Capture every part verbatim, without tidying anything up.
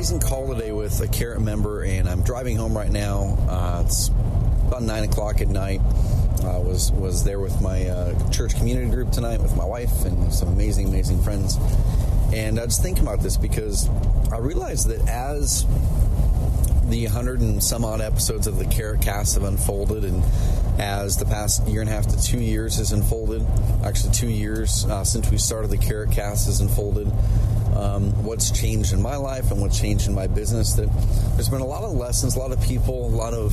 amazing call today with a Carrot member, and I'm driving home right now. Uh, it's about nine o'clock at night. I uh, was was there with my uh, church community group tonight with my wife and some amazing, amazing friends. And I was thinking about this because I realized that as the hundred and some odd episodes of the Carrot Cast have unfolded, and as the past year and a half to two years has unfolded, actually two years uh, since we started the Carrot Cast has unfolded, um, what's changed in my life and what's changed in my business, that there's been a lot of lessons, a lot of people, a lot of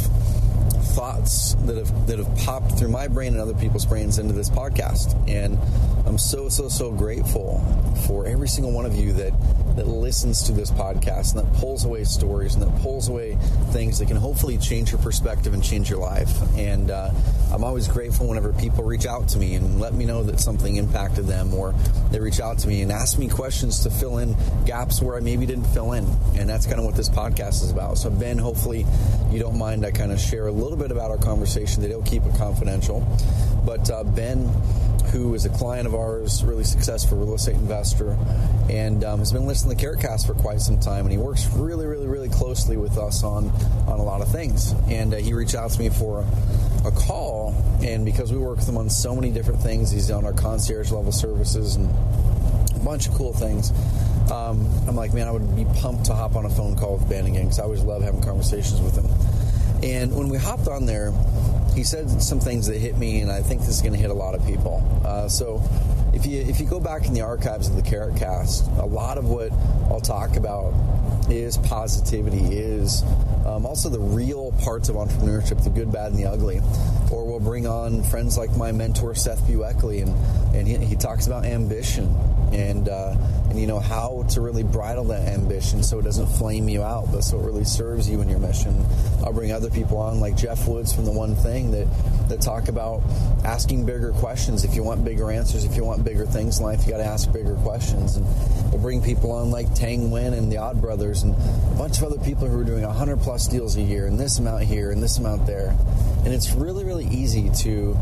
thoughts that have that have popped through my brain and other people's brains into this podcast. And I'm so, so, so grateful for every single one of you that, that listens to this podcast and that pulls away stories and that pulls away things that can hopefully change your perspective and change your life. And uh, I'm always grateful whenever people reach out to me and let me know that something impacted them, or they reach out to me and ask me questions to fill in gaps where I maybe didn't fill in. And that's kind of what this podcast is about. So Ben, hopefully you don't mind I kind of share a little bit about our conversation. That he'll keep it confidential. But uh, Ben, who is a client of ours, really successful real estate investor, and um, has been listening to the Carrot Cast for quite some time, and he works really, really, really closely with us on, on a lot of things. And uh, he reached out to me for a, a call, and because we work with him on so many different things, he's on our concierge level services and a bunch of cool things. Um, I'm like, man, I would be pumped to hop on a phone call with Ben again, because I always love having conversations with him. And when we hopped on there, he said some things that hit me, and I think this is going to hit a lot of people. Uh, so if you if you go back in the archives of the Carrot Cast, a lot of what I'll talk about is positivity, is um, also the real parts of entrepreneurship, the good, bad, and the ugly. Or we'll bring on friends like my mentor, Seth Bueckley, and, and he, he talks about ambition and, uh, and, you know, how to really bridle that ambition so it doesn't flame you out, but so it really serves you in your mission. I'll bring other people on like Jeff Woods from The One Thing that, that talk about asking bigger questions. If you want bigger answers, if you want bigger things in life, you got to ask bigger questions. And we'll bring people on like Tang Nguyen and the Odd Brothers and a bunch of other people who are doing one hundred plus deals a year, and this amount here and this amount there. And it's really, really easy to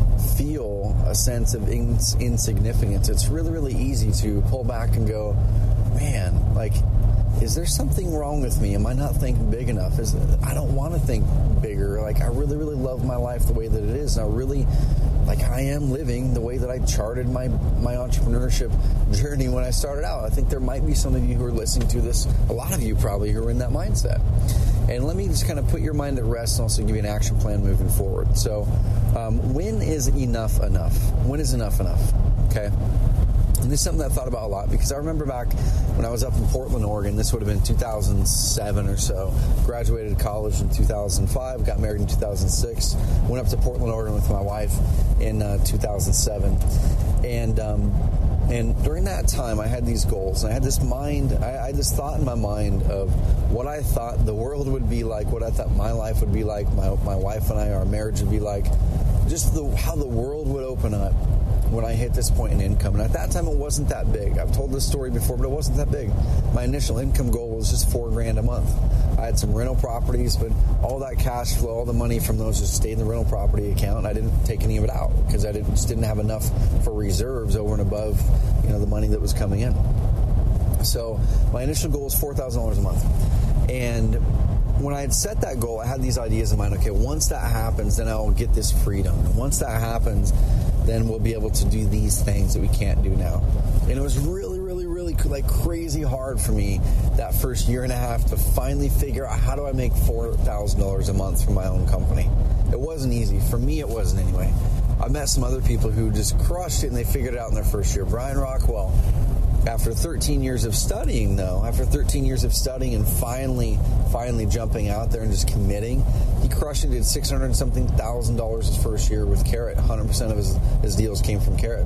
feel a sense of ins- insignificance. It's really, really easy to pull back and go, man, like, is there something wrong with me? Am I not thinking big enough? Is I don't want to think bigger. Like, I really, really love my life the way that it is. And I really, like, I am living the way that I charted my, my entrepreneurship journey when I started out. I think there might be some of you who are listening to this, a lot of you probably, who are in that mindset. And let me just kind of put your mind at rest and also give you an action plan moving forward. So, um, when is enough enough? When is enough enough? Okay. And this is something that I thought about a lot, because I remember back when I was up in Portland, Oregon, this would have been two thousand seven or so, graduated college in two thousand five, got married in two thousand six, went up to Portland, Oregon with my wife in uh, two thousand seven. And, um, and during that time, I had these goals. And I had this mind, I, I had this thought in my mind of what I thought the world would be like, what I thought my life would be like, my, my wife and I, our marriage would be like, just the, how the world would open up when I hit this point in income. And at that time, it wasn't that big. I've told this story before, but it wasn't that big. My initial income goal was just four grand a month. I had some rental properties, but all that cash flow, all the money from those just stayed in the rental property account, and I didn't take any of it out because I didn't, just didn't have enough for reserves over and above, you know, the money that was coming in. So my initial goal was four thousand dollars a month. And when I had set that goal, I had these ideas in mind. Okay, once that happens, then I'll get this freedom. And once that happens, then we'll be able to do these things that we can't do now. And it was really, really, really like crazy hard for me that first year and a half to finally figure out, how do I make four thousand dollars a month from my own company? It wasn't easy. For me, it wasn't anyway. I met some other people who just crushed it and they figured it out in their first year. Brian Rockwell, after thirteen years of studying, though, after thirteen years of studying and finally, finally jumping out there and just committing, he crushed it, did six hundred and something thousand dollars his first year with Carrot. one hundred percent of his, his deals came from Carrot.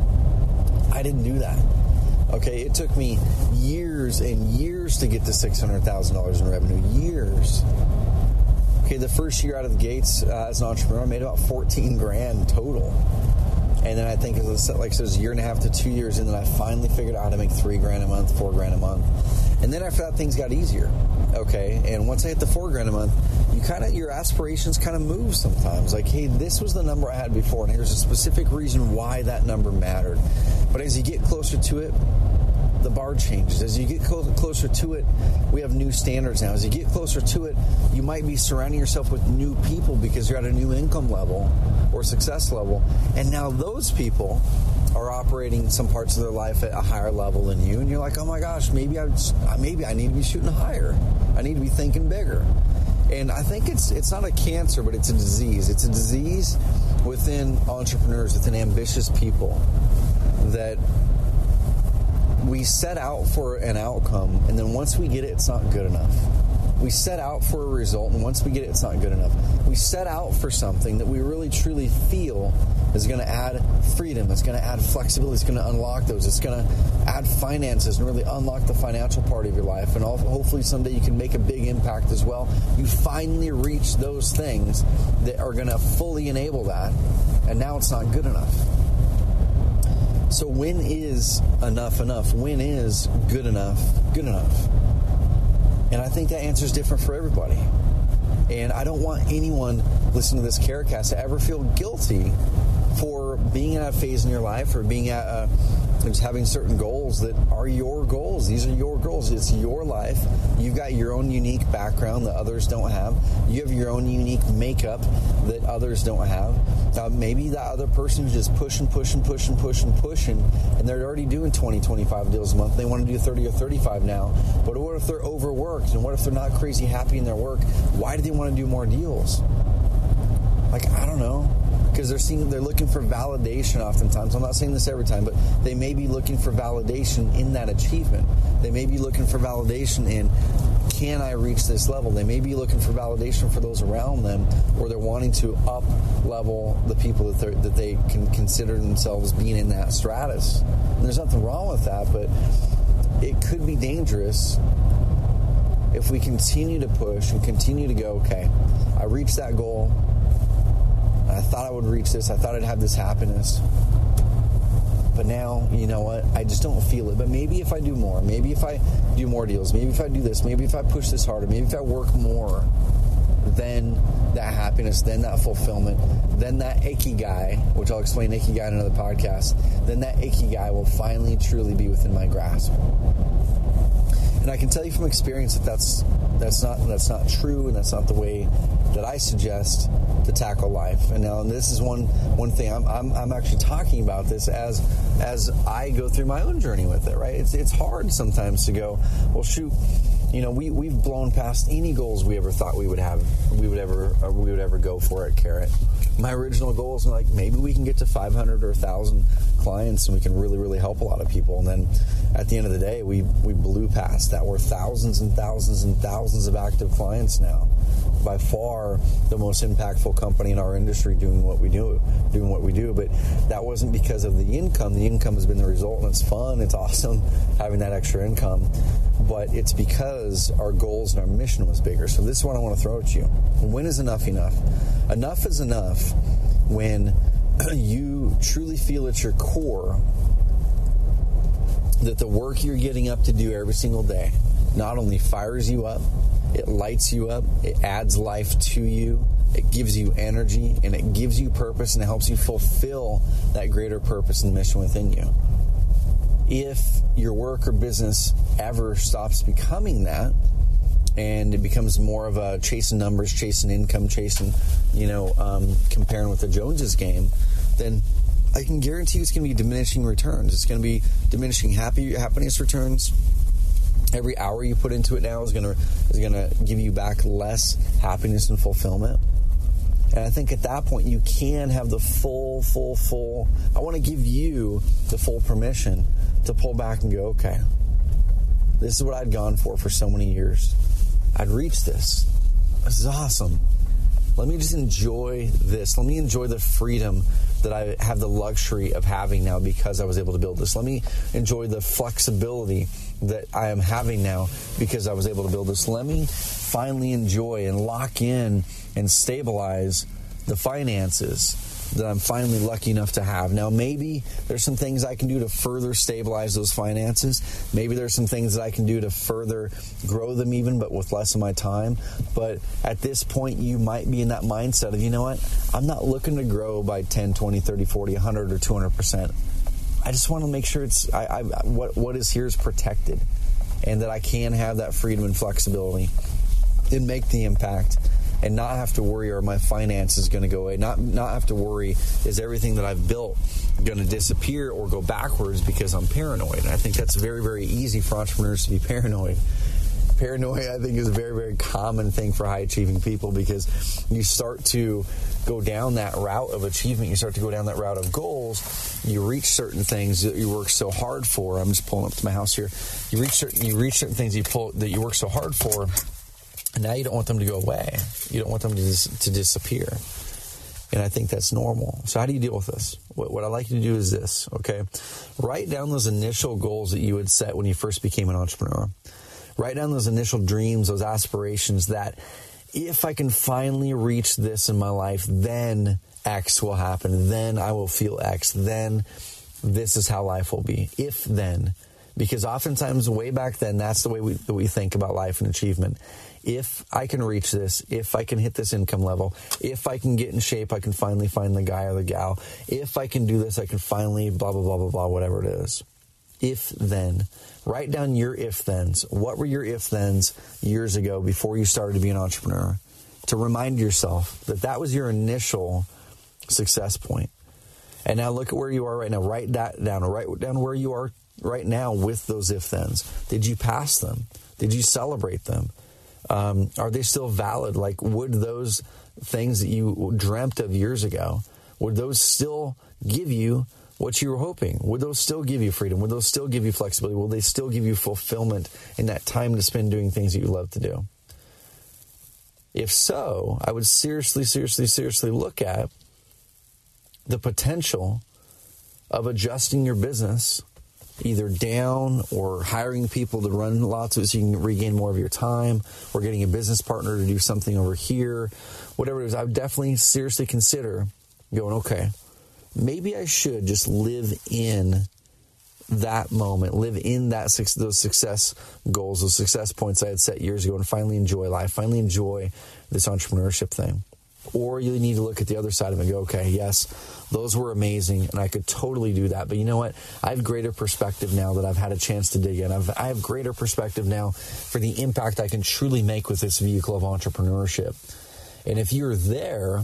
I didn't do that. Okay, it took me years and years to get to six hundred thousand dollars in revenue. Years. Okay, the first year out of the gates uh, as an entrepreneur, I made about fourteen grand total. And then I think it was like so it was a year and a half to two years, and then I finally figured out how to make three grand a month, four grand a month. And then after that, things got easier. Okay, and once I hit the four grand a month, you kind of your aspirations kind of move sometimes. Like, hey, this was the number I had before, and here's a specific reason why that number mattered. But as you get closer to it, the bar changes. As you get closer, closer to it, we have new standards now. As you get closer to it, you might be surrounding yourself with new people because you're at a new income level or success level. And now those people are operating some parts of their life at a higher level than you. And you're like, oh my gosh, maybe I, maybe I need to be shooting higher. I need to be thinking bigger. And I think it's it's not a cancer, but it's a disease. It's a disease within entrepreneurs, within ambitious people, that we set out for an outcome, and then once we get it, it's not good enough. We set out for a result, and once we get it, it's not good enough. We set out for something that we really truly feel is going to add freedom, it's going to add flexibility, it's going to unlock those, it's going to add finances and really unlock the financial part of your life, and hopefully someday you can make a big impact as well. You finally reach those things that are going to fully enable that, and now it's not good enough. So when is enough enough? When is good enough good enough? And I think that answer is different for everybody. And I don't want anyone listening to this CareCast to ever feel guilty for being at a phase in your life or being at a, just having certain goals that are your goals. These are your goals. It's your life. You've got your own unique background that others don't have. You have your own unique makeup that others don't have. Now, maybe that other person is just pushing, pushing, pushing, pushing, pushing, and they're already doing twenty, twenty-five deals a month. They want to do thirty or thirty-five now. But what if they're overworked? And what if they're not crazy happy in their work? Why do they want to do more deals? Like, I don't know. Because they're seeing, they're looking for validation oftentimes. I'm not saying this every time, but they may be looking for validation in that achievement. They may be looking for validation in, can I reach this level? They may be looking for validation for those around them, or they're wanting to up level the people that, that they can consider themselves being in that stratus. And there's nothing wrong with that, but it could be dangerous if we continue to push and continue to go, okay, I reached that goal. I thought I would reach this. I thought I'd have this happiness. But now, you know what? I just don't feel it. But maybe if I do more, maybe if I do more deals, maybe if I do this, maybe if I push this harder, maybe if I work more, then that happiness, then that fulfillment, then that ikigai, which I'll explain ikigai in another podcast, then that ikigai will finally truly be within my grasp. And I can tell you from experience that that's that's not that's not true, and that's not the way that I suggest to tackle life. And now, and this is one one thing I'm I'm, I'm actually talking about this as as I go through my own journey with it. Right? It's it's hard sometimes to go, well, shoot, you know, we we've blown past any goals we ever thought we would have, we would ever or we would ever go for at Carrot. My original goals were like, maybe we can get to five hundred or one thousand clients, and we can really really help a lot of people. And then at the end of the day, we we blew past that. We're thousands and thousands and thousands of active clients now. By far the most impactful company in our industry doing what we do, doing what we do. But that wasn't because of the income. The income has been the result, and it's fun. It's awesome having that extra income. But it's because our goals and our mission was bigger. So this is what I want to throw at you. When is enough enough? Enough is enough when you truly feel at your core that the work you're getting up to do every single day not only fires you up, it lights you up, it adds life to you, it gives you energy, and it gives you purpose, and it helps you fulfill that greater purpose and mission within you. If your work or business ever stops becoming that, and it becomes more of a chasing numbers, chasing income, chasing, you know, um, comparing with the Joneses game, then I can guarantee you it's going to be diminishing returns. It's going to be diminishing happy happiness returns. Every hour you put into it now is going to is going to give you back less happiness and fulfillment. And I think at that point you can have the full, full, full. I want to give you the full permission to pull back and go, okay, this is what I'd gone for for so many years. I'd reached this. This is awesome. Let me just enjoy this. Let me enjoy the freedom that I have the luxury of having now because I was able to build this. Let me enjoy the flexibility that I am having now because I was able to build this. Let me finally enjoy and lock in and stabilize the finances that I'm finally lucky enough to have. Now, maybe there's some things I can do to further stabilize those finances. Maybe there's some things that I can do to further grow them even, but with less of my time. But at this point, you might be in that mindset of, you know what, I'm not looking to grow by ten, twenty, thirty, forty, one hundred, or two hundred percent. I just want to make sure it's I, I what what is here is protected, and that I can have that freedom and flexibility and make the impact, and not have to worry, are my finances going to go away? Not not have to worry, is everything that I've built going to disappear or go backwards because I'm paranoid? And I think that's very, very easy for entrepreneurs to be paranoid. Paranoia, I think, is a very, very common thing for high-achieving people, because you start to go down that route of achievement. You start to go down that route of goals. You reach certain things that you work so hard for. I'm just pulling up to my house here. You reach certain, you reach certain things you pull, that you work so hard for, and now you don't want them to go away. You don't want them to dis- to disappear. And I think that's normal. So how do you deal with this? What, what I'd like you to do is this, okay? Write down those initial goals that you had set when you first became an entrepreneur. Write down those initial dreams, those aspirations, that if I can finally reach this in my life, then X will happen. Then I will feel X. Then this is how life will be. If then. Because oftentimes, way back then, that's the way we, that we think about life and achievement. If I can reach this, if I can hit this income level, if I can get in shape, I can finally find the guy or the gal. If I can do this, I can finally blah, blah, blah, blah, blah, whatever it is. If then. Write down your if-thens. What were your if-thens years ago before you started to be an entrepreneur? To remind yourself that that was your initial success point. And now look at where you are right now. Write that down. Write down where you are right now with those if-thens. Did you pass them? Did you celebrate them? Um, are they still valid? Like, would those things that you dreamt of years ago, would those still give you what you were hoping? Would those still give you freedom? Would those still give you flexibility? Will they still give you fulfillment in that time to spend doing things that you love to do? If so, I would seriously, seriously, seriously look at the potential of adjusting your business, either down or hiring people to run lots of it so you can regain more of your time, or getting a business partner to do something over here, whatever it is. I would definitely seriously consider going, okay, maybe I should just live in that moment, live in that those success goals, those success points I had set years ago, and finally enjoy life, finally enjoy this entrepreneurship thing. Or you need to look at the other side of it and go, okay, yes, those were amazing, and I could totally do that. But you know what? I have greater perspective now that I've had a chance to dig in. I've, I have greater perspective now for the impact I can truly make with this vehicle of entrepreneurship. And if you're there,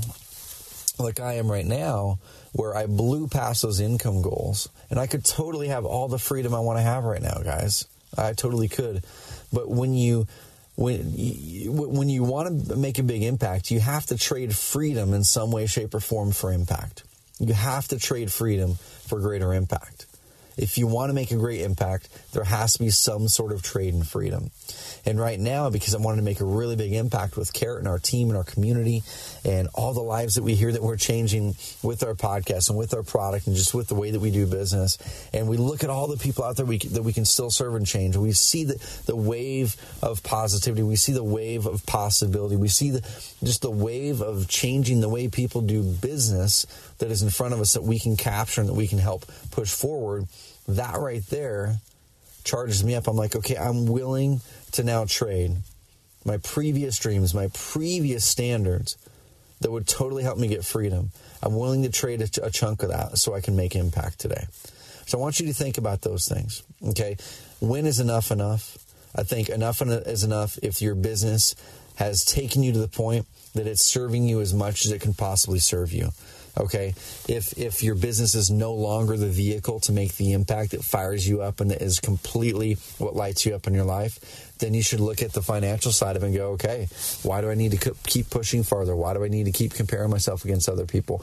like I am right now, where I blew past those income goals, and I could totally have all the freedom I want to have right now, guys. I totally could. But when you when you, when you want to make a big impact, you have to trade freedom in some way, shape, or form for impact. You have to trade freedom for greater impact. If you want to make a great impact, there has to be some sort of trade in freedom. And right now, because I wanted to make a really big impact with Carrot and our team and our community and all the lives that we hear that we're changing with our podcast and with our product and just with the way that we do business, and we look at all the people out there we, that we can still serve and change, we see the, the wave of positivity, we see the wave of possibility, we see the just the wave of changing the way people do business that is in front of us that we can capture and that we can help push forward. That right there charges me up. I'm like, okay, I'm willing to now trade my previous dreams, my previous standards that would totally help me get freedom. I'm willing to trade a, ch- a chunk of that so I can make impact today. So I want you to think about those things, okay? When is enough enough? I think enough is enough if your business has taken you to the point that it's serving you as much as it can possibly serve you. Okay, if if your business is no longer the vehicle to make the impact that fires you up and that is completely what lights you up in your life, then you should look at the financial side of it and go, okay, why do I need to keep pushing farther? Why do I need to keep comparing myself against other people?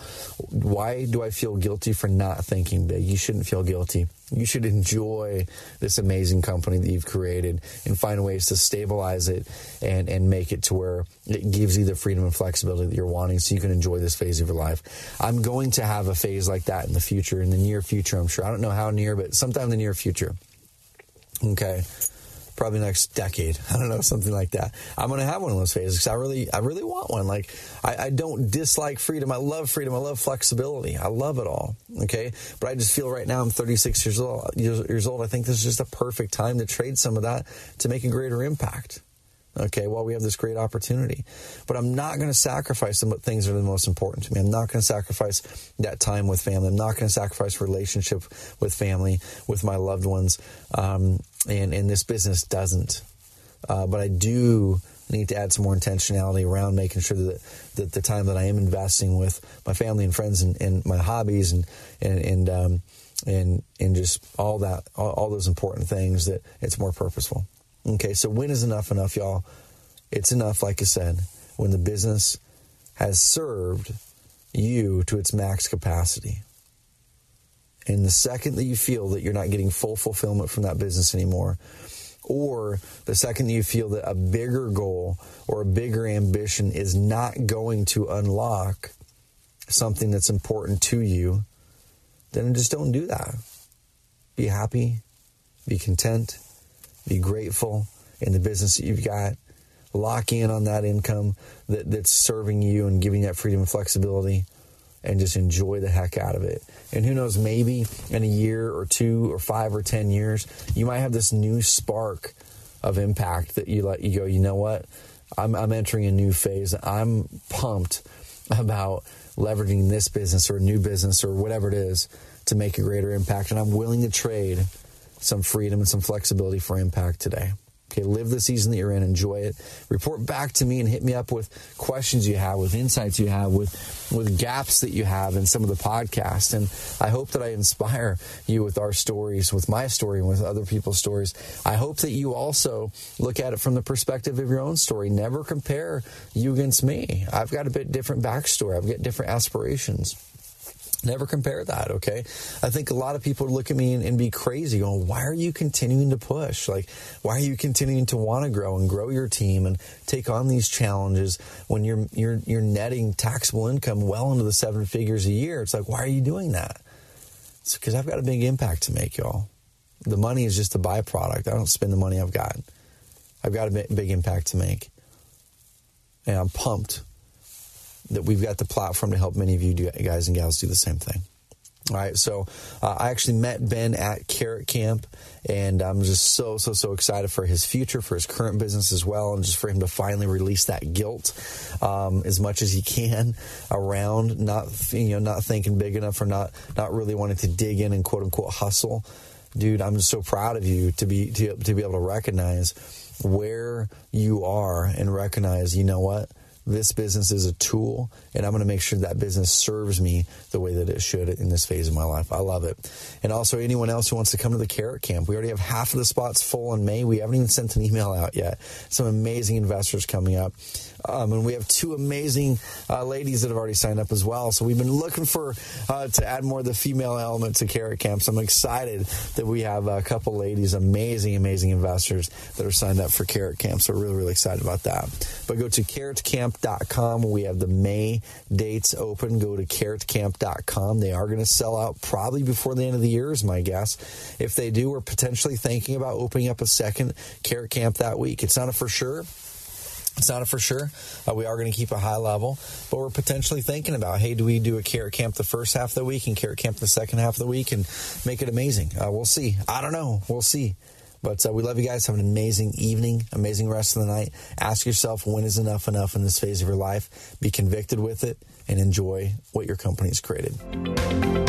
Why do I feel guilty for not thinking big? You shouldn't feel guilty. You should enjoy this amazing company that you've created and find ways to stabilize it and, and make it to where it gives you the freedom and flexibility that you're wanting so you can enjoy this phase of your life. I'm going to have a phase like that in the future, in the near future, I'm sure. I don't know how near, but sometime in the near future. Okay. Probably next decade. I don't know, something like that. I'm going to have one of those phases because I really, I really want one. Like, I, I don't dislike freedom. I love freedom. I love flexibility. I love it all. Okay. But I just feel right now I'm thirty-six years old, years, years old. I think this is just a perfect time to trade some of that to make a greater impact. okay, while we have this great opportunity. But I'm not going to sacrifice some things that are the most important to me. I'm not going to sacrifice that time with family. I'm not going to sacrifice relationship with family, with my loved ones. Um, and, and this business doesn't. Uh, but I do need to add some more intentionality around making sure that, that the time that I am investing with my family and friends and, and my hobbies and, and, and, um, and, and just all that, all, all those important things, that it's more purposeful. Okay, so when is enough enough, y'all? It's enough, like I said, when the business has served you to its max capacity. And the second that you feel that you're not getting full fulfillment from that business anymore, or the second that you feel that a bigger goal or a bigger ambition is not going to unlock something that's important to you, then just don't do that. Be happy, be content, be grateful in the business that you've got. Lock in on that income that, that's serving you and giving that freedom and flexibility, and just enjoy the heck out of it. And who knows, maybe in a year or two or five or ten years, you might have this new spark of impact that you let you go, you know what? I'm, I'm entering a new phase. I'm pumped about leveraging this business or a new business or whatever it is to make a greater impact. And I'm willing to trade some freedom and some flexibility for impact today. Okay, live the season that you're in, enjoy it. Report back to me and hit me up with questions you have, with insights you have, with with gaps that you have in some of the podcasts. And I hope that I inspire you with our stories, with my story and with other people's stories. I hope that you also look at it from the perspective of your own story. Never compare you against me. I've got a bit different backstory. I've got different aspirations. Never compare that, okay? I think a lot of people look at me and, and be crazy, going, why are you continuing to push? Like, why are you continuing to want to grow and grow your team and take on these challenges when you're you're you're netting taxable income well into the seven figures a year? It's like, why are you doing that? It's because I've got a big impact to make, y'all. The money is just a byproduct. I don't spend the money I've got. I've got a big impact to make. And I'm pumped that we've got the platform to help many of you do, guys and gals do the same thing. All right, so uh, I actually met Ben at Carrot Camp, and I'm just so, so, so excited for his future, for his current business as well, and just for him to finally release that guilt um, as much as he can around not, you know, not thinking big enough or not, not really wanting to dig in and quote unquote hustle. Dude, I'm just so proud of you to be to, to be able to recognize where you are and recognize, you know what? This business is a tool, and I'm going to make sure that business serves me the way that it should in this phase of my life. I love it. And also, anyone else who wants to come to the Carrot Camp, we already have half of the spots full in May. We haven't even sent an email out yet. Some amazing investors coming up. Um, and we have two amazing uh, ladies that have already signed up as well. So we've been looking for uh, to add more of the female element to Carrot Camp. So I'm excited that we have a couple ladies, amazing, amazing investors that are signed up for Carrot Camp. So we're really, really excited about that. But go to carrot camp dot com. We have the May dates open. Go to carrot camp dot com. They are going to sell out probably before the end of the year is my guess. If they do, we're potentially thinking about opening up a second Carrot Camp that week. It's not a for sure. It's not a for sure. Uh, we are going to keep a high level, but we're potentially thinking about, hey, do we do a Carrot Camp the first half of the week and Carrot Camp the second half of the week and make it amazing? Uh, we'll see. I don't know. We'll see. But uh, we love you guys. Have an amazing evening, amazing rest of the night. Ask yourself, when is enough enough in this phase of your life? Be convicted with it and enjoy what your company has created.